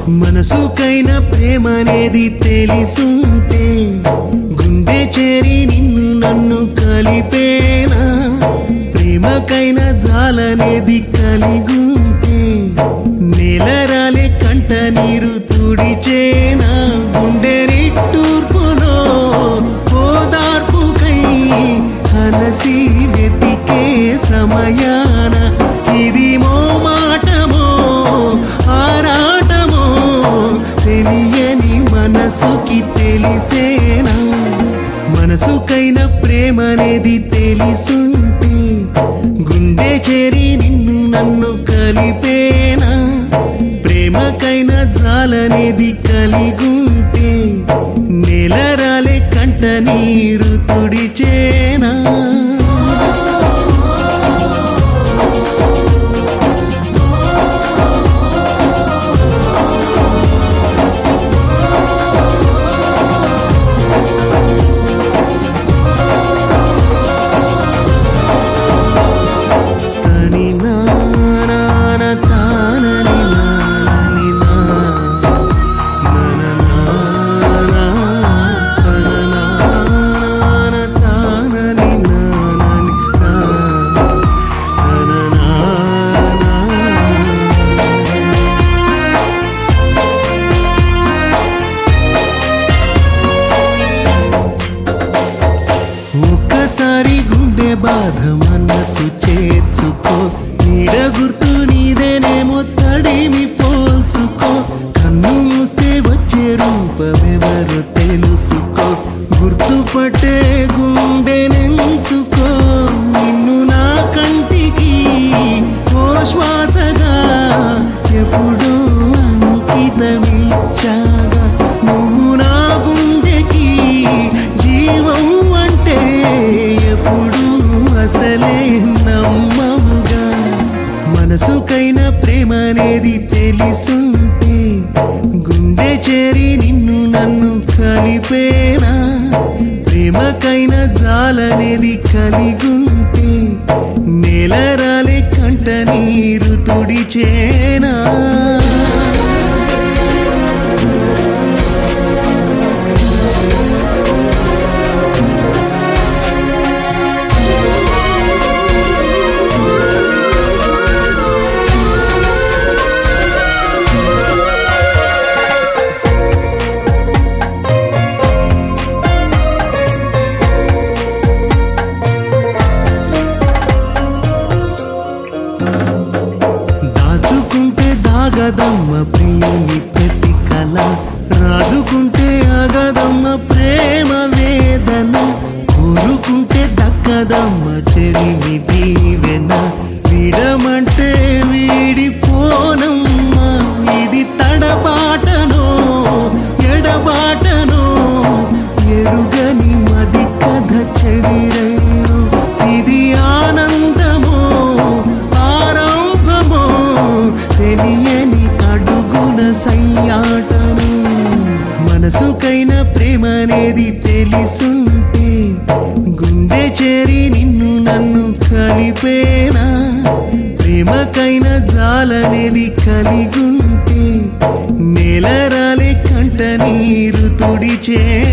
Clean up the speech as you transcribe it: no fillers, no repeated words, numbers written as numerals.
మనసుకైన ప్రేమనేది తెలిసుంటే గుండె చేరి నిన్ను నన్ను కలిపేనా ప్రేమకైన జాలనేది కలిగుంటే నేలరాలే కంట నీరు తుడిచేనా గుండె నిట్టూర్పులో ఓదార్పుకై అలసి వెతికే సమయాన ఇది మోమాటమో ఆరాటమో తెలియని మనసుకి తెలిసేనా మనసుకైన ప్రేమనేది తెలిసుంటే గుండె చేరి నిన్ను నన్ను కలిపేనా ప్రేమకైన జాలనేది కలిగుంటే నేలరాలే కంట నీరు తుడిచేనా ఒక్కసారి గుండె బాధ మనసు చేర్చుకో నీడ గుర్తు నీదేనేమో తడిమి పోల్చుకో కన్ను మూస్తే వచ్చే రూపమెవరు తెలుసుకో గుర్తుపట్టే గుండె నెంచుకో నిన్ను నా కంటికి ఓ శ్వాసగా ఎప్పుడూ అంకితమిచ్చాగా నువ్వు నా గుండెకి జీవం అంటే ఎప్పుడు అసలే నమ్మవుగా మనసుకైన ప్రేమనేది తెలిసుంటే గుండె చేరి నిన్ను నన్ను కలిపేనా ప్రేమకైన జాలనేది కలిగుంటే నేలరాలే కంట నీరు తుడిచేనా దాచుకుంటే దాగదమ్మ ప్రియుని ప్రతి కళ రాజుకుంటే ఆగదమ్మ ప్రేమ వేదన కోరుకుంటే దక్కదమ్మ చెలిమి దీవెన విడమంటే వీడిపోనమ్మ ఇది తడబాటనో ఎడబాటనో ఎరుగని మది కథ చెదిరైను ఇది ఆనందమో ఆరంభమో తెలియని అడుగున సయ్యాటను మనసుకైన ప్రేమనేది తెలిసుంటే గుండె చేరి నిన్ను నన్ను కలిపేనా ప్రేమకైన జాలనేది కలిగుంటే నేలరాలే కంట నీరు తుడిచే